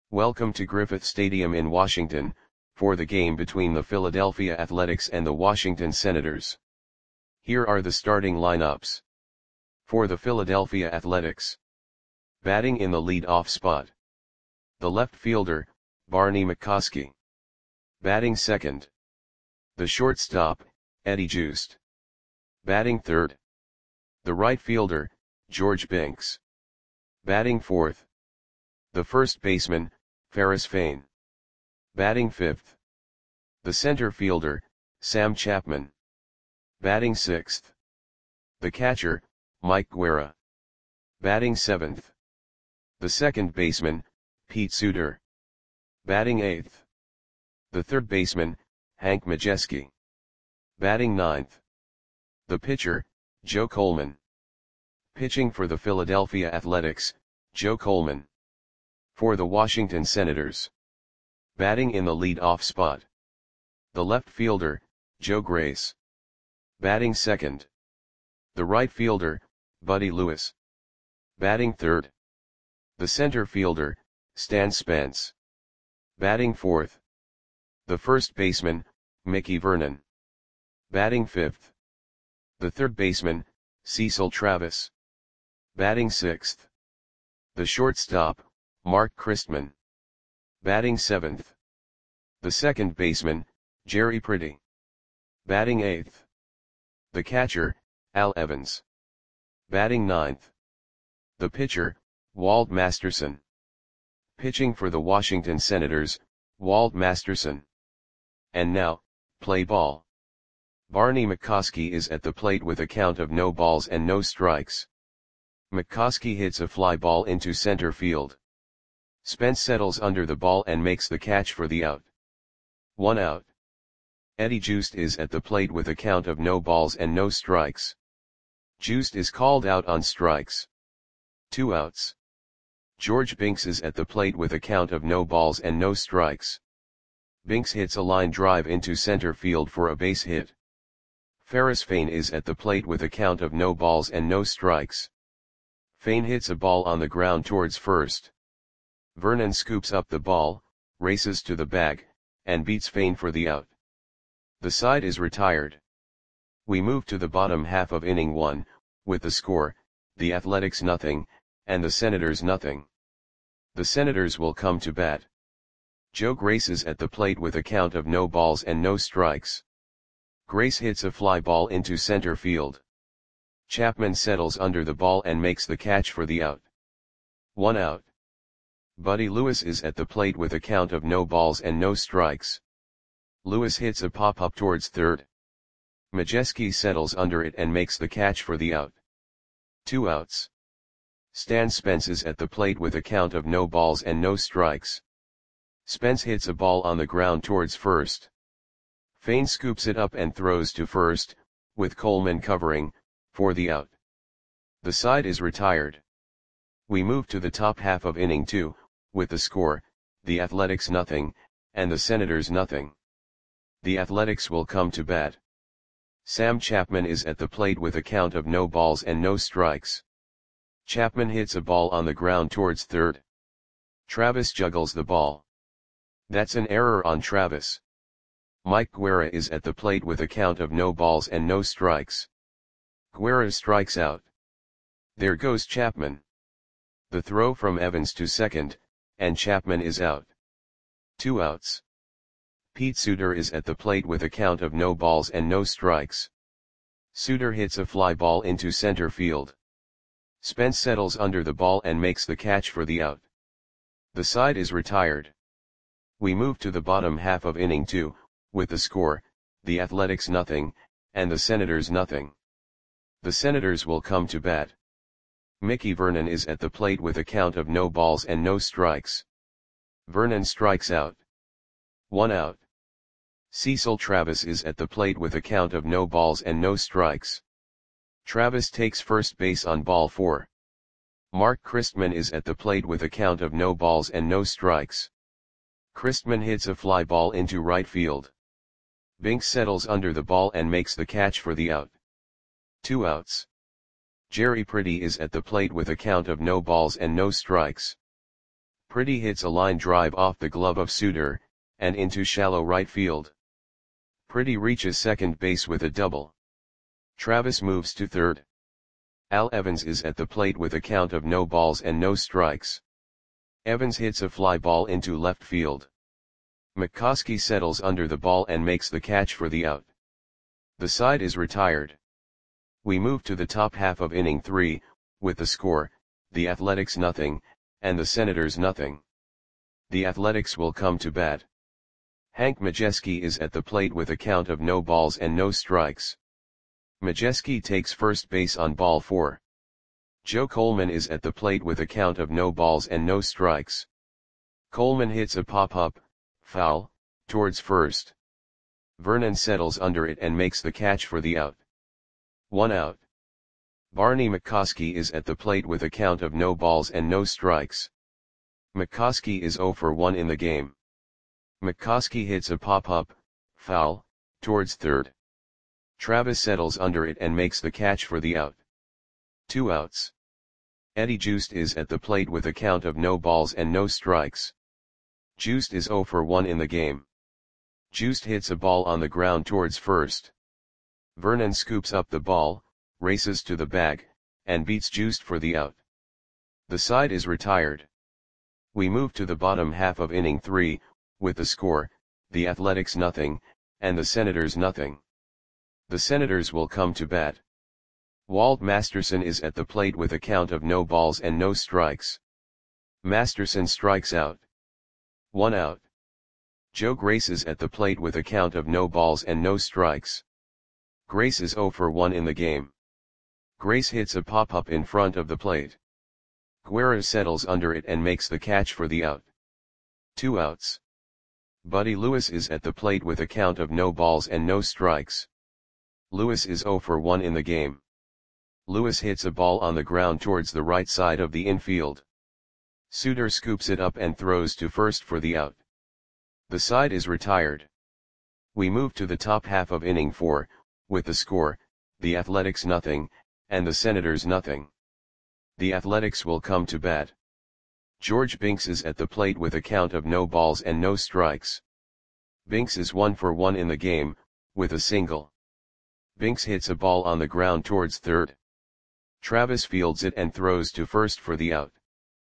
Welcome to Griffith Stadium in Washington, for the game between the Philadelphia Athletics and the Washington Senators. Here are the starting lineups. For the Philadelphia Athletics. Batting in the lead-off spot. The left fielder, Barney McCoskey. Batting second. The shortstop, Eddie Joost. Batting third. The right fielder, George Binks. Batting fourth. The first baseman, Ferris Fain. Batting fifth. The center fielder, Sam Chapman. Batting sixth. The catcher, Mike Guerra. Batting seventh. The second baseman, Pete Suter. Batting eighth. The third baseman, Hank Majeski. Batting ninth. The pitcher, Joe Coleman. Pitching for the Philadelphia Athletics, Joe Coleman. For the Washington Senators. Batting in the lead-off spot. The left fielder, Joe Grace. Batting second. The right fielder, Buddy Lewis. Batting third. The center fielder, Stan Spence. Batting fourth. The first baseman, Mickey Vernon. Batting fifth. The third baseman, Cecil Travis. Batting sixth. The shortstop, Mark Christman. Batting seventh. The second baseman, Jerry Pretty. Batting eighth. The catcher, Al Evans. Batting ninth. The pitcher, Walt Masterson. Pitching for the Washington Senators, Walt Masterson. And now, play ball. Barney McCoskey is at the plate with a count of no balls and no strikes. McCoskey hits a fly ball into center field. Spence settles under the ball and makes the catch for the out. 1 out. Eddie Joost is at the plate with a count of no balls and no strikes. Joost is called out on strikes. 2 outs. George Binks is at the plate with a count of no balls and no strikes. Binks hits a line drive into center field for a base hit. Ferris Fain is at the plate with a count of no balls and no strikes. Fain hits a ball on the ground towards first. Vernon scoops up the ball, races to the bag, and beats Fain for the out. The side is retired. We move to the bottom half of inning 1, with the score, the Athletics 0, and the Senators 0. The Senators will come to bat. Joe Grace is at the plate with a count of no balls and no strikes. Grace hits a fly ball into center field. Chapman settles under the ball and makes the catch for the out. 1 out. Buddy Lewis is at the plate with a count of no balls and no strikes. Lewis hits a pop-up towards third. Majeski settles under it and makes the catch for the out. 2 outs. Stan Spence is at the plate with a count of no balls and no strikes. Spence hits a ball on the ground towards first. Fain scoops it up and throws to first, with Coleman covering, for the out. The side is retired. We move to the top half of inning 2, with the score, the Athletics 0, and the Senators 0. The Athletics will come to bat. Sam Chapman is at the plate with a count of no balls and no strikes. Chapman hits a ball on the ground towards third. Travis juggles the ball. That's an error on Travis. Mike Guerra is at the plate with a count of no balls and no strikes. Guerra strikes out. There goes Chapman. The throw from Evans to second, and Chapman is out. 2 outs. Pete Suter is at the plate with a count of no balls and no strikes. Suter hits a fly ball into center field. Spence settles under the ball and makes the catch for the out. The side is retired. We move to the bottom half of inning 2, with the score, the Athletics 0, and the Senators 0. The Senators will come to bat. Mickey Vernon is at the plate with a count of no balls and no strikes. Vernon strikes out. 1 out. Cecil Travis is at the plate with a count of no balls and no strikes. Travis takes first base on ball 4. Mark Christman is at the plate with a count of no balls and no strikes. Christman hits a fly ball into right field. Binks settles under the ball and makes the catch for the out. 2 outs. Jerry Pretty is at the plate with a count of no balls and no strikes. Pretty hits a line drive off the glove of Suter, and into shallow right field. Pretty reaches second base with a double. Travis moves to third. Al Evans is at the plate with a count of no balls and no strikes. Evans hits a fly ball into left field. McCoskey settles under the ball and makes the catch for the out. The side is retired. We move to the top half of inning 3, with the score, the Athletics nothing, and the Senators nothing. The Athletics will come to bat. Hank Majeski is at the plate with a count of no balls and no strikes. Majeski takes first base on ball 4. Joe Coleman is at the plate with a count of no balls and no strikes. Coleman hits a pop-up, foul, towards first. Vernon settles under it and makes the catch for the out. 1 out. Barney McCoskey is at the plate with a count of no balls and no strikes. McCoskey is 0 for 1 in the game. McCoskey hits a pop-up, foul, towards third. Travis settles under it and makes the catch for the out. 2 outs. Eddie Joost is at the plate with a count of no balls and no strikes. Joost is 0 for 1 in the game. Joost hits a ball on the ground towards first. Vernon scoops up the ball, races to the bag, and beats Joost for the out. The side is retired. We move to the bottom half of inning 3, with the score, the Athletics nothing, and the Senators nothing. The Senators will come to bat. Walt Masterson is at the plate with a count of no balls and no strikes. Masterson strikes out. 1 out. Joe Grace is at the plate with a count of no balls and no strikes. Grace is 0 for 1 in the game. Grace hits a pop-up in front of the plate. Guerra settles under it and makes the catch for the out. 2 outs. Buddy Lewis is at the plate with a count of no balls and no strikes. Lewis is 0 for 1 in the game. Lewis hits a ball on the ground towards the right side of the infield. Suter scoops it up and throws to first for the out. The side is retired. We move to the top half of inning 4, with the score, the Athletics nothing, and the Senators nothing. The Athletics will come to bat. George Binks is at the plate with a count of no balls and no strikes. Binks is 1 for 1 in the game, with a single. Binks hits a ball on the ground towards third. Travis fields it and throws to first for the out.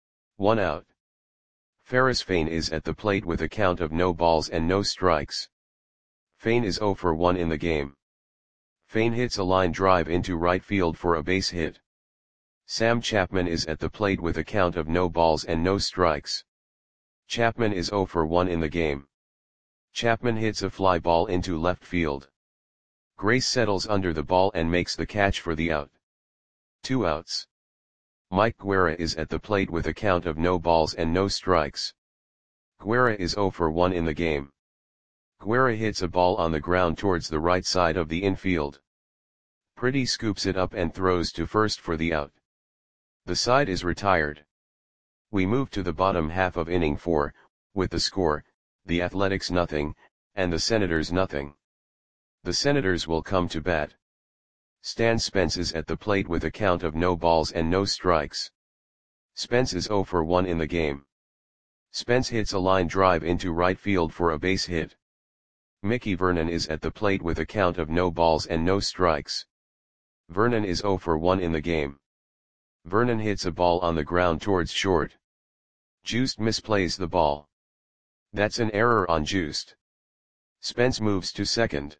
1 out. Ferris Fain is at the plate with a count of no balls and no strikes. Fain is 0 for 1 in the game. Fain hits a line drive into right field for a base hit. Sam Chapman is at the plate with a count of no balls and no strikes. Chapman is 0 for 1 in the game. Chapman hits a fly ball into left field. Grace settles under the ball and makes the catch for the out. 2 outs. Mike Guerra is at the plate with a count of no balls and no strikes. Guerra is 0 for 1 in the game. Guerra hits a ball on the ground towards the right side of the infield. Pretty scoops it up and throws to first for the out. The side is retired. We move to the bottom half of inning 4, with the score, the Athletics nothing, and the Senators nothing. The Senators will come to bat. Stan Spence is at the plate with a count of no balls and no strikes. Spence is 0 for 1 in the game. Spence hits a line drive into right field for a base hit. Mickey Vernon is at the plate with a count of no balls and no strikes. Vernon is 0 for 1 in the game. Vernon hits a ball on the ground towards short. Joost misplays the ball. That's an error on Joost. Spence moves to second.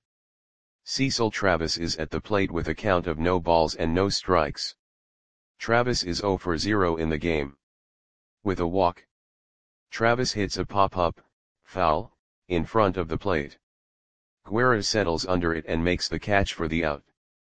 Cecil Travis is at the plate with a count of no balls and no strikes. Travis is 0 for 0 in the game. With a walk. Travis hits a pop-up, foul, in front of the plate. Guerra settles under it and makes the catch for the out.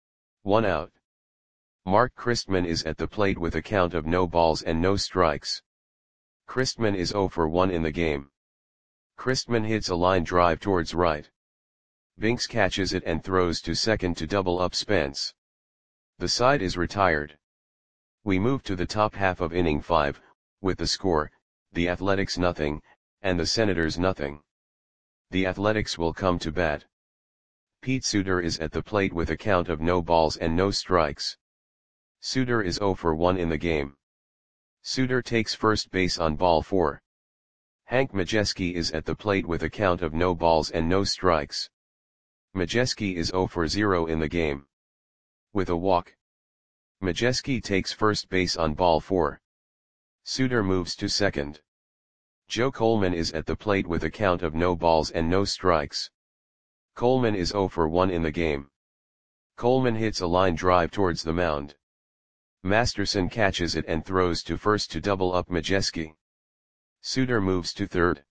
1 out. Mark Christman is at the plate with a count of no balls and no strikes. Christman is 0 for 1 in the game. Christman hits a line drive towards right. Binks catches it and throws to second to double up Spence. The side is retired. We move to the top half of inning 5, with the score, the Athletics nothing, and the Senators nothing. The Athletics will come to bat. Pete Suter is at the plate with a count of no balls and no strikes. Suter is 0 for 1 in the game. Suter takes first base on ball 4. Hank Majeski is at the plate with a count of no balls and no strikes. Majeski is 0 for 0 in the game. With a walk. Majeski takes first base on ball 4. Suter moves to second. Joe Coleman is at the plate with a count of no balls and no strikes. Coleman is 0 for 1 in the game. Coleman hits a line drive towards the mound. Masterson catches it and throws to first to double up Majeski. Suter moves to third.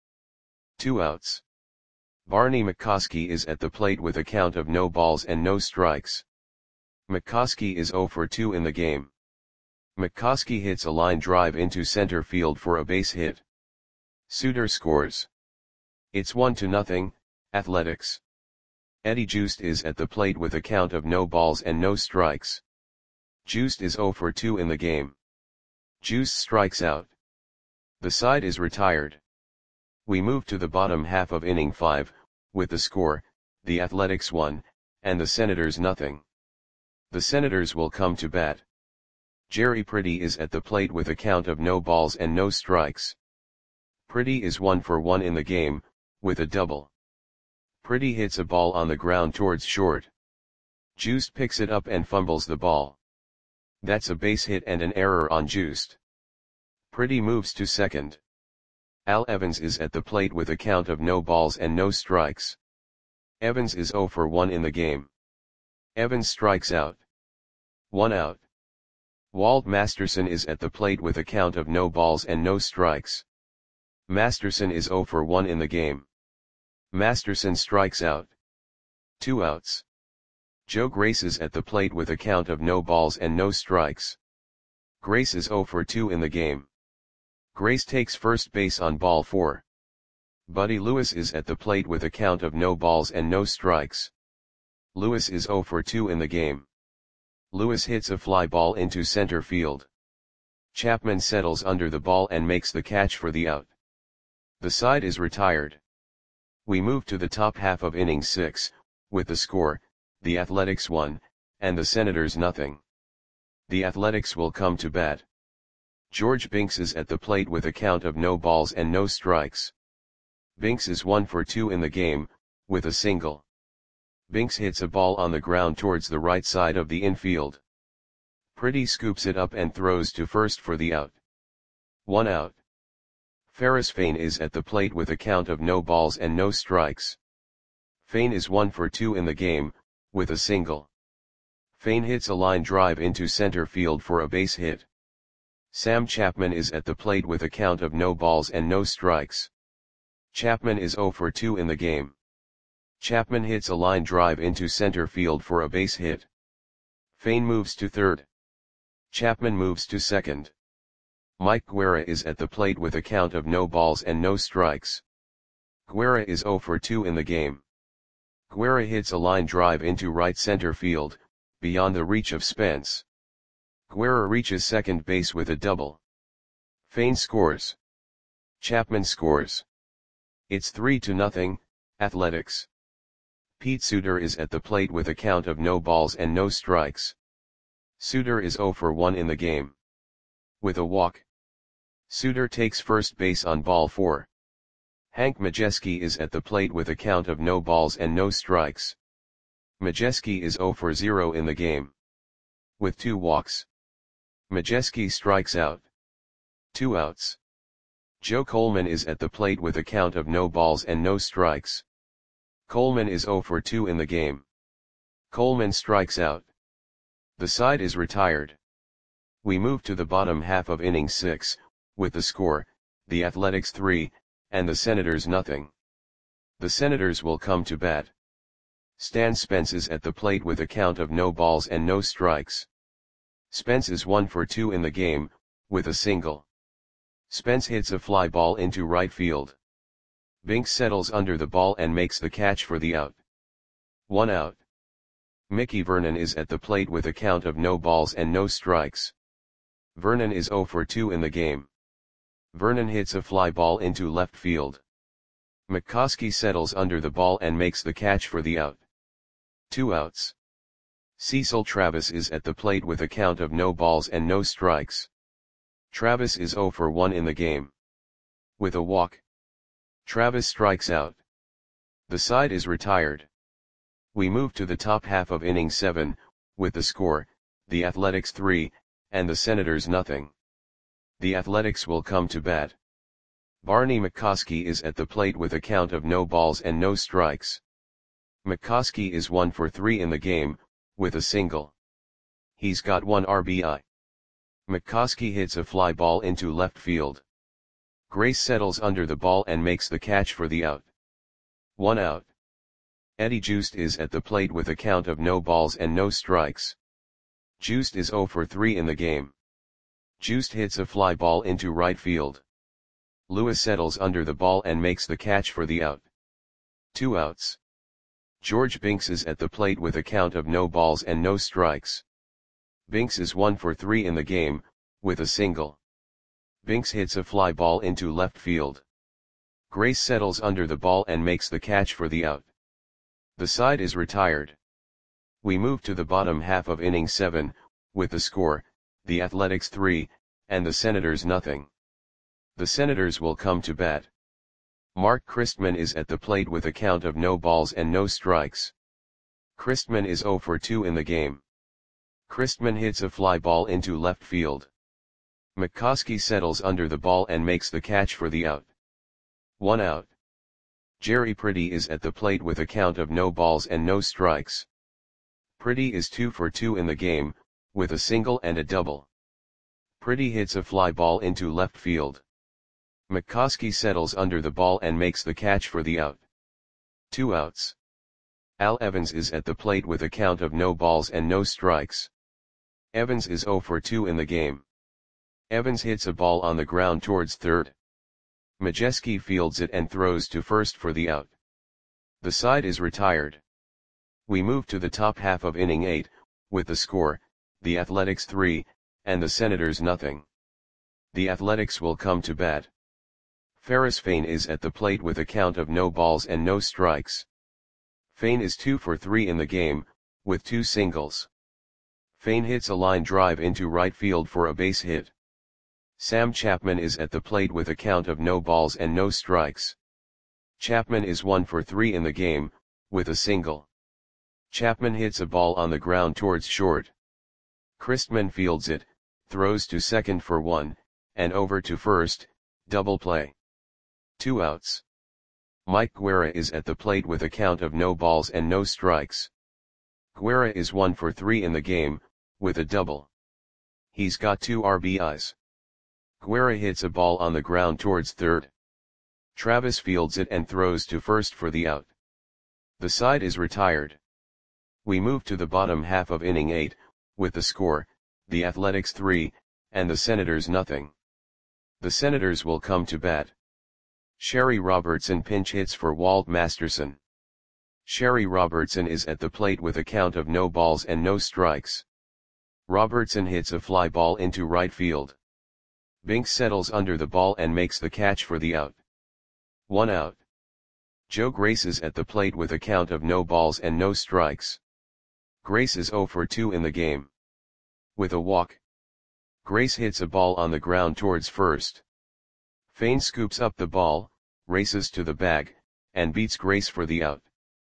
2 outs. Barney McCoskey is at the plate with a count of no balls and no strikes. McCoskey is 0 for 2 in the game. McCoskey hits a line drive into center field for a base hit. Suter scores. It's 1-0, Athletics. Eddie Joost is at the plate with a count of no balls and no strikes. Joost is 0 for 2 in the game. Joost strikes out. The side is retired. We move to the bottom half of inning 5, with the score, the Athletics 1, and the Senators 0. The Senators will come to bat. Jerry Pretty is at the plate with a count of no balls and no strikes. Pretty is 1 for 1 in the game, with a double. Pretty hits a ball on the ground towards short. Joost picks it up and fumbles the ball. That's a base hit and an error on Joost. Pretty moves to second. Al Evans is at the plate with a count of no balls and no strikes. Evans is 0 for 1 in the game. Evans strikes out. 1 out. Walt Masterson is at the plate with a count of no balls and no strikes. Masterson is 0 for 1 in the game. Masterson strikes out. 2 outs. Joe Grace is at the plate with a count of no balls and no strikes. Grace is 0 for 2 in the game. Grace takes first base on ball 4. Buddy Lewis is at the plate with a count of no balls and no strikes. Lewis is 0 for 2 in the game. Lewis hits a fly ball into center field. Chapman settles under the ball and makes the catch for the out. The side is retired. We move to the top half of inning 6, with the score, the Athletics 1, and the Senators 0. The Athletics will come to bat. George Binks is at the plate with a count of no balls and no strikes. Binks is 1 for 2 in the game, with a single. Binks hits a ball on the ground towards the right side of the infield. Pretty scoops it up and throws to first for the out. 1 out. Ferris Fain is at the plate with a count of no balls and no strikes. Fain is 1 for 2 in the game, with a single. Fain hits a line drive into center field for a base hit. Sam Chapman is at the plate with a count of no balls and no strikes. Chapman is 0 for 2 in the game. Chapman hits a line drive into center field for a base hit. Fain moves to third. Chapman moves to second. Mike Guerra is at the plate with a count of no balls and no strikes. Guerra is 0 for 2 in the game. Guerra hits a line drive into right center field, beyond the reach of Spence. Guerra reaches second base with a double. Fain scores. Chapman scores. It's 3-0, Athletics. Pete Suter is at the plate with a count of no balls and no strikes. Suter is 0 for 1 in the game. With a walk. Suter takes first base on ball 4. Hank Majeski is at the plate with a count of no balls and no strikes. Majeski is 0 for 0 in the game. With 2 walks. Majeski strikes out. 2 outs. Joe Coleman is at the plate with a count of no balls and no strikes. Coleman is 0 for 2 in the game. Coleman strikes out. The side is retired. We move to the bottom half of inning 6, with the score, the Athletics 3, and the Senators 0. The Senators will come to bat. Stan Spence is at the plate with a count of no balls and no strikes. Spence is 1 for 2 in the game, with a single. Spence hits a fly ball into right field. Binks settles under the ball and makes the catch for the out. 1 out. Mickey Vernon is at the plate with a count of no balls and no strikes. Vernon is 0 for 2 in the game. Vernon hits a fly ball into left field. McCoskey settles under the ball and makes the catch for the out. 2 outs. Cecil Travis is at the plate with a count of no balls and no strikes. Travis is 0 for 1 in the game. With a walk, Travis strikes out. The side is retired. We move to the top half of inning 7, with the score, the Athletics 3, and the Senators nothing. The Athletics will come to bat. Barney McCoskey is at the plate with a count of no balls and no strikes. McCoskey is 1 for 3 in the game, with a single. He's got 1 RBI. McCoskey hits a fly ball into left field. Grace settles under the ball and makes the catch for the out. 1 out. Eddie Joost is at the plate with a count of no balls and no strikes. Joost is 0 for 3 in the game. Joost hits a fly ball into right field. Lewis settles under the ball and makes the catch for the out. 2 outs. George Binks is at the plate with a count of no balls and no strikes. Binks is 1 for 3 in the game, with a single. Binks hits a fly ball into left field. Grace settles under the ball and makes the catch for the out. The side is retired. We move to the bottom half of inning 7, with the score, the Athletics 3, and the Senators nothing. The Senators will come to bat. Mark Christman is at the plate with a count of no balls and no strikes. Christman is 0 for 2 in the game. Christman hits a fly ball into left field. McCoskey settles under the ball and makes the catch for the out. 1 out. Jerry Pretty is at the plate with a count of no balls and no strikes. Pretty is 2 for 2 in the game, with a single and a double. Pretty hits a fly ball into left field. McCoskey settles under the ball and makes the catch for the out. 2 outs. Al Evans is at the plate with a count of no balls and no strikes. Evans is 0 for 2 in the game. Evans hits a ball on the ground towards third. Majeski fields it and throws to first for the out. The side is retired. We move to the top half of inning 8, with the score, the Athletics 3, and the Senators nothing. The Athletics will come to bat. Ferris Fain is at the plate with a count of no balls and no strikes. Fain is 2 for 3 in the game, with 2 singles. Fain hits a line drive into right field for a base hit. Sam Chapman is at the plate with a count of no balls and no strikes. Chapman is 1 for 3 in the game, with a single. Chapman hits a ball on the ground towards short. Christman fields it, throws to second for 1, and over to first, double play. 2 outs. Mike Guerra is at the plate with a count of no balls and no strikes. Guerra is 1 for 3 in the game, with a double. He's got 2 RBIs. Guerra hits a ball on the ground towards third. Travis fields it and throws to first for the out. The side is retired. We move to the bottom half of inning 8, with the score, the Athletics 3, and the Senators nothing. The Senators will come to bat. Sherry Robertson pinch hits for Walt Masterson. Sherry Robertson is at the plate with a count of no balls and no strikes. Robertson hits a fly ball into right field. Binks settles under the ball and makes the catch for the out. 1 out. Joe Grace is at the plate with a count of no balls and no strikes. Grace is 0 for 2 in the game. With a walk, Grace hits a ball on the ground towards first. Fain scoops up the ball, races to the bag, and beats Grace for the out.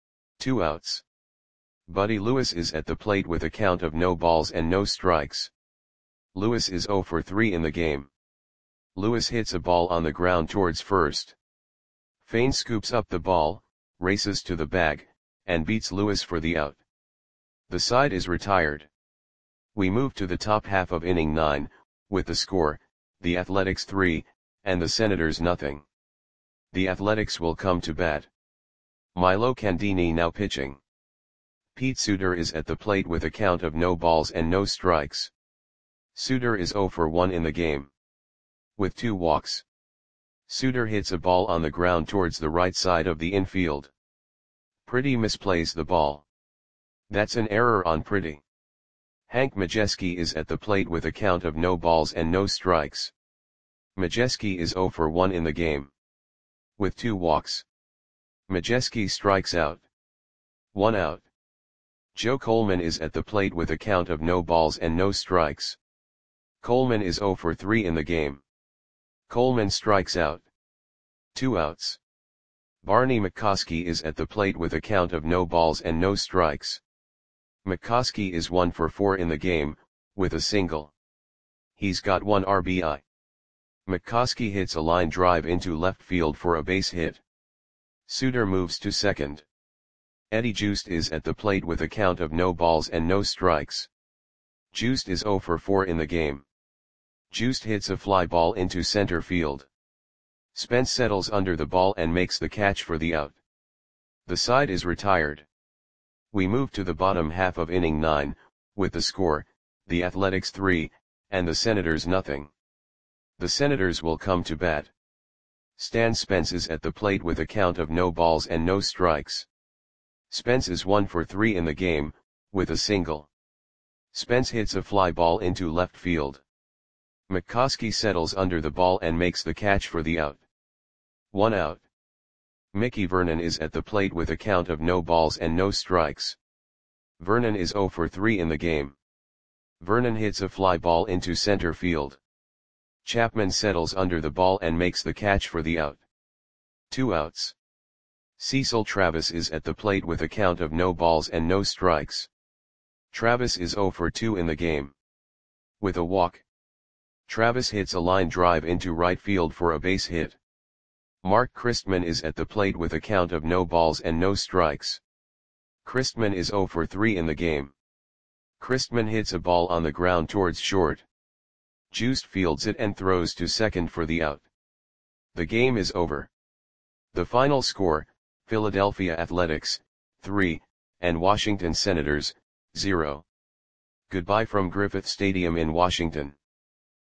2 outs. Buddy Lewis is at the plate with a count of no balls and no strikes. Lewis is 0 for 3 in the game. Lewis hits a ball on the ground towards first. Fain scoops up the ball, races to the bag, and beats Lewis for the out. The side is retired. We move to the top half of inning 9, with the score, the Athletics 3, and the Senators nothing. The Athletics will come to bat. Milo Candini now pitching. Pete Suter is at the plate with a count of no balls and no strikes. Suter is 0 for 1 in the game. With 2 walks. Suter hits a ball on the ground towards the right side of the infield. Pretty misplays the ball. That's an error on Pretty. Hank Majeski is at the plate with a count of no balls and no strikes. Majeski is 0 for 1 in the game. With 2 walks. Majeski strikes out. 1 out. Joe Coleman is at the plate with a count of no balls and no strikes. Coleman is 0 for 3 in the game. Coleman strikes out. 2 outs. Barney McCoskey is at the plate with a count of no balls and no strikes. McCoskey is 1 for 4 in the game, with a single. He's got 1 RBI. McCoskey hits a line drive into left field for a base hit. Suter moves to second. Eddie Joost is at the plate with a count of no balls and no strikes. Joost is 0 for 4 in the game. Joost hits a fly ball into center field. Spence settles under the ball and makes the catch for the out. The side is retired. We move to the bottom half of inning 9, with the score, the Athletics 3, and the Senators nothing. The Senators will come to bat. Stan Spence is at the plate with a count of no balls and no strikes. Spence is 1 for 3 in the game, with a single. Spence hits a fly ball into left field. McCoskey settles under the ball and makes the catch for the out. 1 out. Mickey Vernon is at the plate with a count of no balls and no strikes. Vernon is 0 for 3 in the game. Vernon hits a fly ball into center field. Chapman settles under the ball and makes the catch for the out. 2 outs. Cecil Travis is at the plate with a count of no balls and no strikes. Travis is 0 for 2 in the game. With a walk. Travis hits a line drive into right field for a base hit. Mark Christman is at the plate with a count of no balls and no strikes. Christman is 0 for 3 in the game. Christman hits a ball on the ground towards short. Joost fields it and throws to second for the out. The game is over. The final score, Philadelphia Athletics, 3, and Washington Senators, 0. Goodbye from Griffith Stadium in Washington.